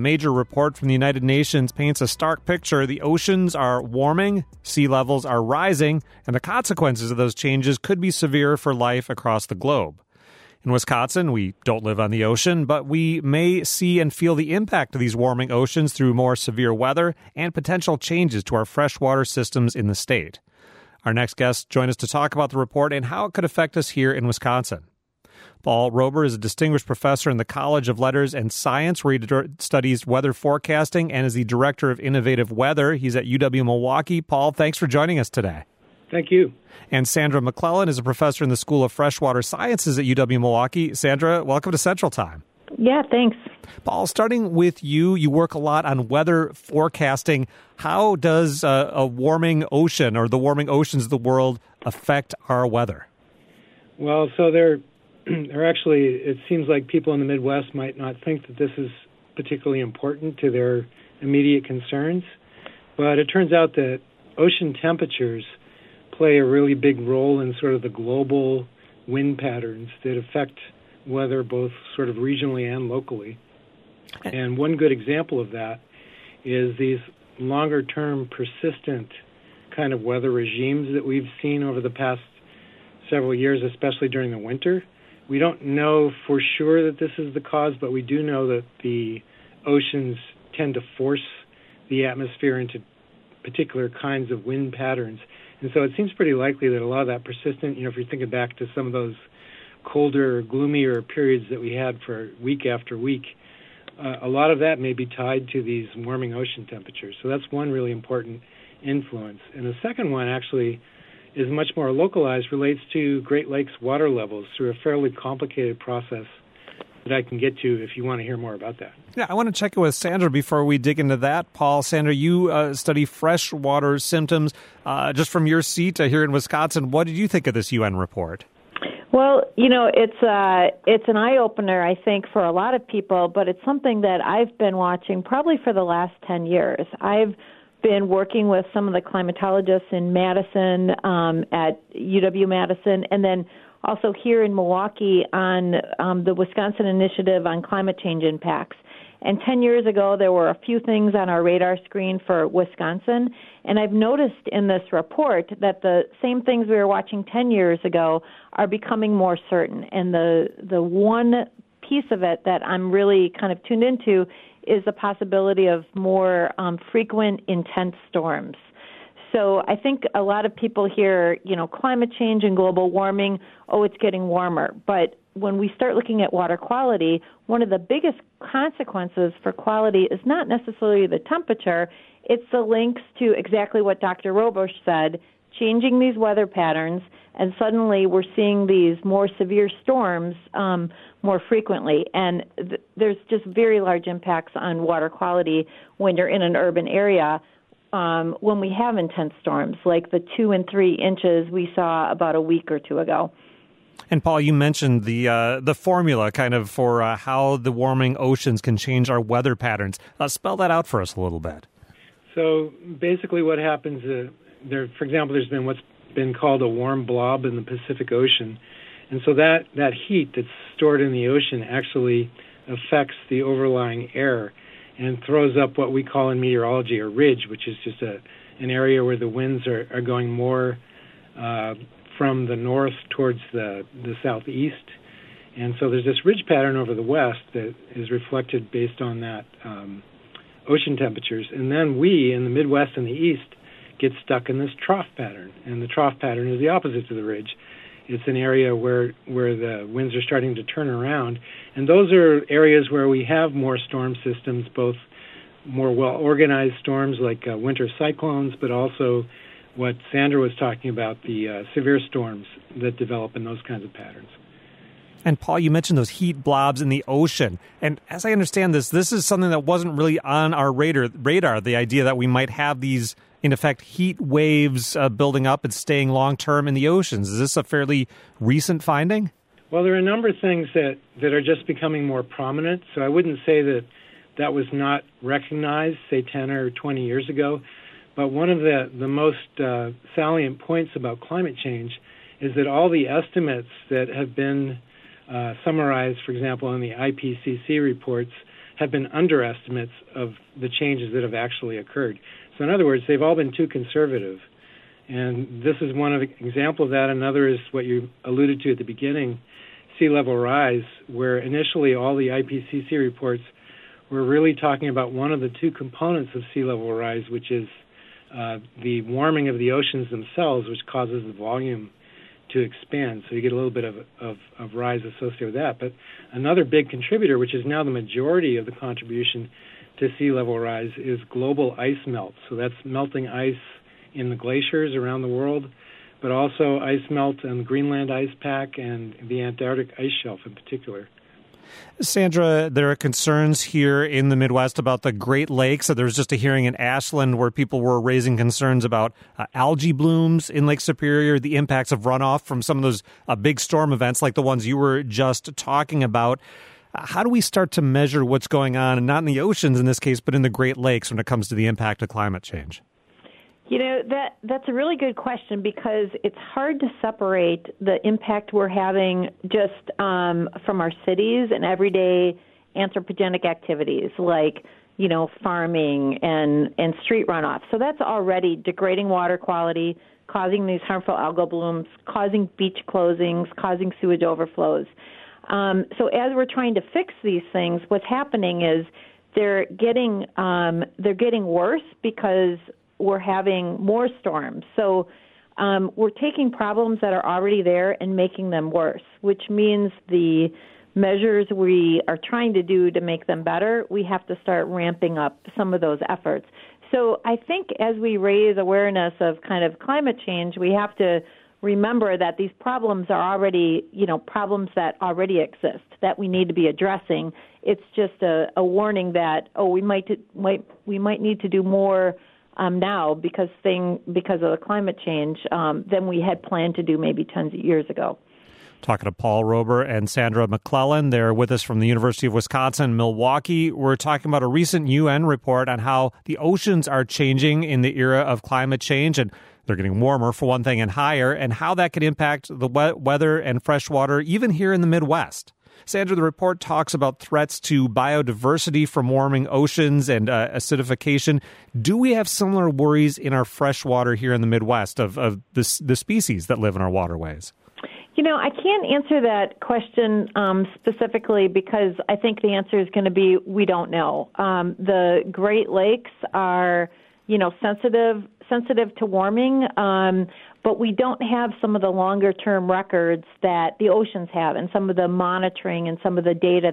major report from the United Nations paints a stark picture. The oceans are warming, sea levels are rising, and the consequences of those changes could be severe for life across the globe. In Wisconsin, we don't live on the ocean, but we may see and feel the impact of these warming oceans through more severe weather and potential changes to our freshwater systems in the state. Our next guest joined us to talk about the report and how it could affect us here in Wisconsin. Paul Rober is a distinguished professor in the College of Letters and Science, where he studies weather forecasting and is the director of innovative weather. He's at UW-Milwaukee. Paul, thanks for joining us today. Thank you. And Sandra McClellan is a professor in the School of Freshwater Sciences at UW-Milwaukee. Sandra, welcome to Central Time. Yeah, thanks. Paul, starting with you work a lot on weather forecasting. How does a warming ocean or the warming oceans of the world affect our weather? Well, so they're actually, it seems like people in the Midwest might not think that this is particularly important to their immediate concerns, but it turns out that ocean temperatures play a really big role in sort of the global wind patterns that affect weather both sort of regionally and locally. And one good example of that is these longer-term persistent kind of weather regimes that we've seen over the past several years, especially during the winter. We don't know for sure that this is the cause, but we do know that the oceans tend to force the atmosphere into particular kinds of wind patterns. And so it seems pretty likely that a lot of that persistent, if you're thinking back to some of those colder, gloomier periods that we had for week after week, a lot of that may be tied to these warming ocean temperatures. So that's one really important influence. And the second one actually is much more localized, relates to Great Lakes water levels through a fairly complicated process that I can get to if you want to hear more about that. Yeah, I want to check in with Sandra before we dig into that. Paul, Sandra, you study freshwater symptoms. Just from your seat here in Wisconsin, what did you think of this UN report? Well, it's an eye-opener, I think, for a lot of people, but it's something that I've been watching probably for the last 10 years. I've been working with some of the climatologists in Madison, at UW-Madison, and then also here in Milwaukee on the Wisconsin Initiative on Climate Change Impacts. And 10 years ago, there were a few things on our radar screen for Wisconsin, and I've noticed in this report that the same things we were watching 10 years ago are becoming more certain. And the one piece of it that I'm really kind of tuned into is the possibility of more frequent, intense storms. So I think a lot of people hear, climate change and global warming, it's getting warmer. But when we start looking at water quality, one of the biggest consequences for quality is not necessarily the temperature, it's the links to exactly what Dr. Rober said, changing these weather patterns, and suddenly we're seeing these more severe storms more frequently. And there's just very large impacts on water quality when you're in an urban area. When we have intense storms, like the 2 and 3 inches we saw about a week or two ago. And Paul, you mentioned the formula kind of for how the warming oceans can change our weather patterns. Spell that out for us a little bit. So basically what happens, for example, there's been what's been called a warm blob in the Pacific Ocean. And so that heat that's stored in the ocean actually affects the overlying air and throws up what we call in meteorology a ridge, which is just an area where the winds are going more from the north towards the southeast. And so there's this ridge pattern over the west that is reflected based on that ocean temperatures. And then we, in the Midwest and the east, get stuck in this trough pattern. And the trough pattern is the opposite to the ridge. It's an area where the winds are starting to turn around. And those are areas where we have more storm systems, both more well-organized storms like winter cyclones, but also what Sandra was talking about, the severe storms that develop in those kinds of patterns. And Paul, you mentioned those heat blobs in the ocean. And as I understand this is something that wasn't really on our radar, the idea that we might have these, in effect, heat waves building up and staying long-term in the oceans. Is this a fairly recent finding? Well, there are a number of things that are just becoming more prominent. So I wouldn't say that was not recognized, say, 10 or 20 years ago. But one of the most salient points about climate change is that all the estimates that have been summarized, for example, in the IPCC reports, have been underestimates of the changes that have actually occurred. So in other words, they've all been too conservative. And this is one of the examples of that. Another is what you alluded to at the beginning, sea level rise, where initially all the IPCC reports were really talking about one of the two components of sea level rise, which is the warming of the oceans themselves, which causes the volume to expand. So you get a little bit of rise associated with that. But another big contributor, which is now the majority of the contribution to sea level rise, is global ice melt. So that's melting ice in the glaciers around the world, but also ice melt in the Greenland ice pack and the Antarctic ice shelf in particular. Sandra, there are concerns here in the Midwest about the Great Lakes. So there was just a hearing in Ashland where people were raising concerns about algae blooms in Lake Superior, the impacts of runoff from some of those big storm events like the ones you were just talking about. How do we start to measure what's going on, and not in the oceans in this case, but in the Great Lakes when it comes to the impact of climate change? You know, that's a really good question, because it's hard to separate the impact we're having just from our cities and everyday anthropogenic activities like, you know, farming and street runoff. So that's already degrading water quality, causing these harmful algal blooms, causing beach closings, causing sewage overflows. So as we're trying to fix these things, what's happening is they're getting worse because we're having more storms. So we're taking problems that are already there and making them worse, which means the measures we are trying to do to make them better, we have to start ramping up some of those efforts. So I think as we raise awareness of kind of climate change, we have to remember that these problems are already, you know, problems that already exist that we need to be addressing. It's just a warning that, we might need to do more now because of the climate change than we had planned to do maybe tons of years ago. Talking to Paul Rober and Sandra McClellan. They're with us from the University of Wisconsin-Milwaukee. We're talking about a recent UN report on how the oceans are changing in the era of climate change, and they're getting warmer for one thing and higher, and how that could impact the weather and freshwater even here in the Midwest. Sandra, the report talks about threats to biodiversity from warming oceans and acidification. Do we have similar worries in our freshwater here in the Midwest of the species that live in our waterways? You know, I can't answer that question specifically because I think the answer is going to be we don't know. The Great Lakes are, you know, sensitive to warming, but we don't have some of the longer-term records that the oceans have and some of the monitoring and some of the data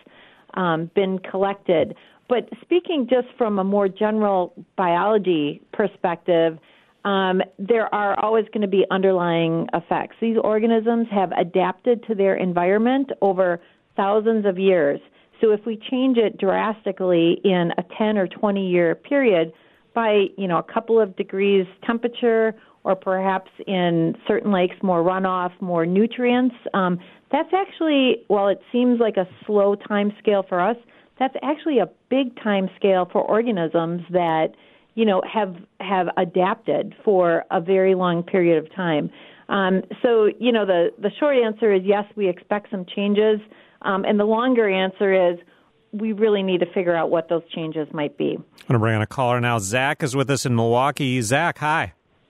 that's been collected. But speaking just from a more general biology perspective, there are always going to be underlying effects. These organisms have adapted to their environment over thousands of years. So if we change it drastically in a 10 or 20-year period by, you know, a couple of degrees temperature, or perhaps in certain lakes more runoff, more nutrients, that's actually, while it seems like a slow time scale for us, that's actually a big time scale for organisms that, you know, have adapted for a very long period of time. So, you know, the short answer is yes, we expect some changes, and the longer answer is we really need to figure out what those changes might be. I'm going to bring on a caller now. Zach is with us in Milwaukee. Zach, hi.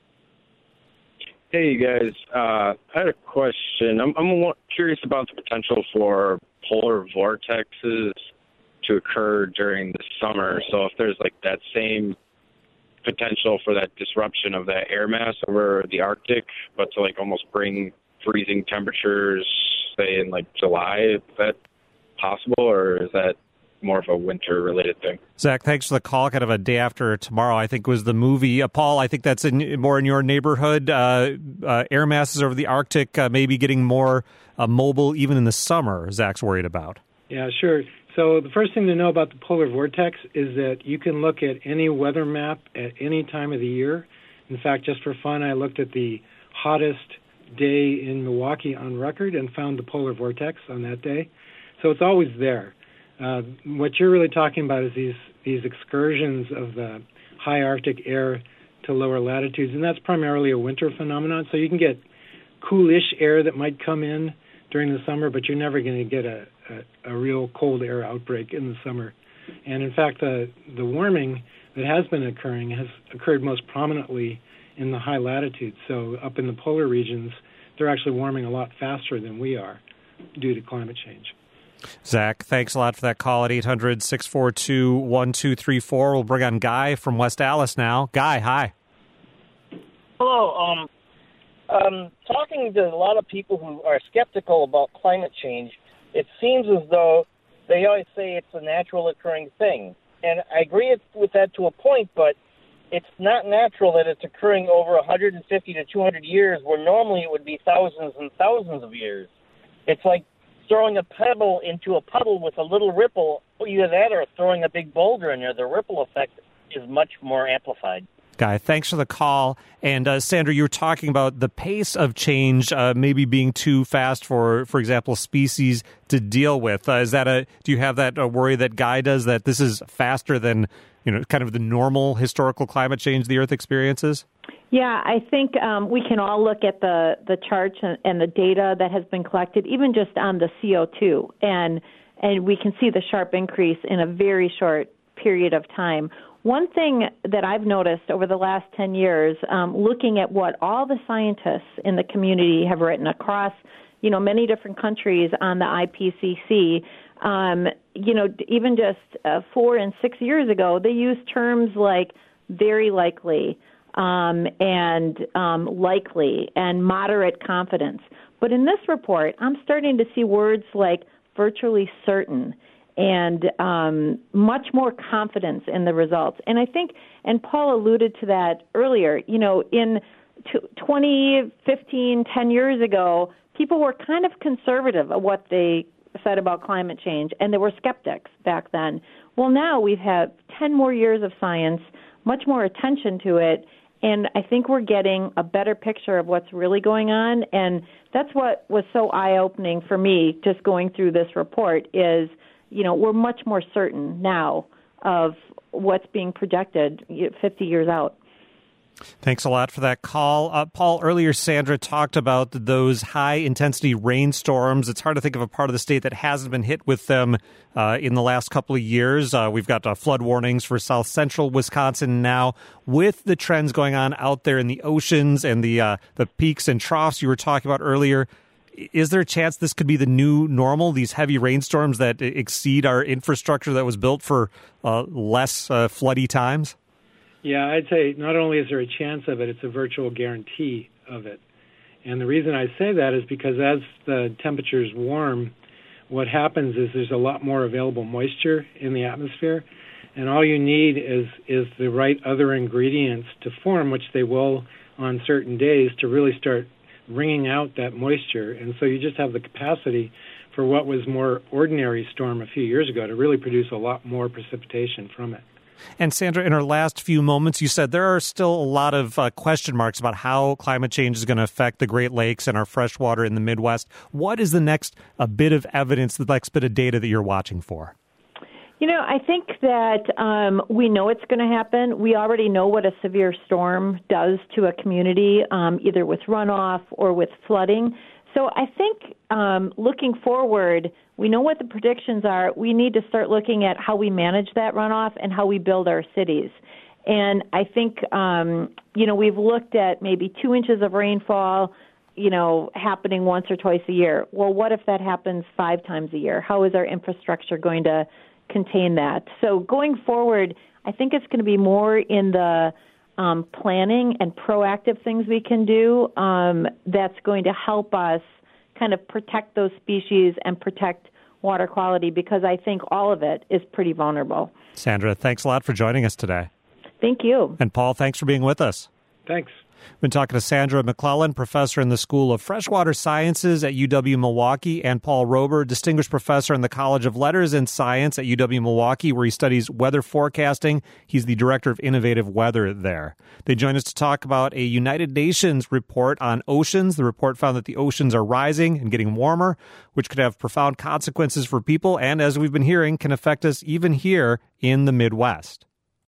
Hey, guys. I had a question. I'm curious about the potential for polar vortexes to occur during the summer. So if there's like that same potential for that disruption of that air mass over the Arctic, but to like almost bring freezing temperatures, say in like July, is that possible, or is that more of a winter-related thing? Zach, thanks for the call. Kind of a day after tomorrow, I think, was the movie. Paul, I think that's more in your neighborhood. Air masses over the Arctic maybe getting more mobile even in the summer, Zach's worried about. Yeah, sure. So the first thing to know about the polar vortex is that you can look at any weather map at any time of the year. In fact, just for fun, I looked at the hottest day in Milwaukee on record and found the polar vortex on that day. So it's always there. What you're really talking about is these excursions of the high Arctic air to lower latitudes, and that's primarily a winter phenomenon. So you can get coolish air that might come in during the summer, but you're never going to get a real cold air outbreak in the summer. And in fact, the warming that has been occurring has occurred most prominently in the high latitudes. So up in the polar regions, they're actually warming a lot faster than we are due to climate change. Zach, thanks a lot for that call at 800-642-1234. We'll bring on Guy from West Allis now. Guy, hi. Hello. Talking to a lot of people who are skeptical about climate change, it seems as though they always say it's a natural occurring thing. And I agree with that to a point, but it's not natural that it's occurring over 150 to 200 years, where normally it would be thousands and thousands of years. It's like throwing a pebble into a puddle with a little ripple. Either that or throwing a big boulder in there. The ripple effect is much more amplified. Guy, thanks for the call. And Sandra, you were talking about the pace of change maybe being too fast for example, species to deal with. Do you have that worry that Guy does, that this is faster than, kind of the normal historical climate change the Earth experiences? Yeah, I think we can all look at the charts and the data that has been collected, even just on the CO2, and we can see the sharp increase in a very short period of time. One thing that I've noticed over the last 10 years, looking at what all the scientists in the community have written across, many different countries on the IPCC, even just 4 and 6 years ago, they used terms like very likely, and likely and moderate confidence. But in this report, I'm starting to see words like virtually certain and much more confidence in the results. And I think, and Paul alluded to that earlier, in 2015, 10 years ago, people were kind of conservative of what they said about climate change, and there were skeptics back then. Well, now we've had 10 more years of science, much more attention to it, and I think we're getting a better picture of what's really going on. And that's what was so eye-opening for me just going through this report is, we're much more certain now of what's being projected 50 years out. Thanks a lot for that call. Paul, earlier Sandra talked about those high-intensity rainstorms. It's hard to think of a part of the state that hasn't been hit with them in the last couple of years. We've got flood warnings for south-central Wisconsin now. With the trends going on out there in the oceans and the peaks and troughs you were talking about earlier, is there a chance this could be the new normal, these heavy rainstorms that exceed our infrastructure that was built for less floody times? Yeah, I'd say not only is there a chance of it, it's a virtual guarantee of it. And the reason I say that is because as the temperatures warm, what happens is there's a lot more available moisture in the atmosphere, and all you need is the right other ingredients to form, which they will on certain days, to really start wringing out that moisture. And so you just have the capacity for what was more ordinary storm a few years ago to really produce a lot more precipitation from it. And Sandra, in our last few moments, you said there are still a lot of question marks about how climate change is going to affect the Great Lakes and our freshwater in the Midwest. What is the next bit of evidence, the next bit of data that you're watching for? I think that we know it's going to happen. We already know what a severe storm does to a community, either with runoff or with flooding. So I think looking forward, we know what the predictions are. We need to start looking at how we manage that runoff and how we build our cities. And I think, we've looked at maybe 2 inches of rainfall, happening once or twice a year. Well, what if that happens 5 times a year? How is our infrastructure going to contain that? So going forward, I think it's going to be more in the planning and proactive things we can do that's going to help us kind of protect those species and protect water quality, because I think all of it is pretty vulnerable. Sandra, thanks a lot for joining us today. Thank you. And Paul, thanks for being with us. Thanks. We've been talking to Sandra McClellan, professor in the School of Freshwater Sciences at UW-Milwaukee, and Paul Rober, distinguished professor in the College of Letters and Science at UW-Milwaukee, where he studies weather forecasting. He's the director of innovative weather there. They joined us to talk about a United Nations report on oceans. The report found that the oceans are rising and getting warmer, which could have profound consequences for people and, as we've been hearing, can affect us even here in the Midwest.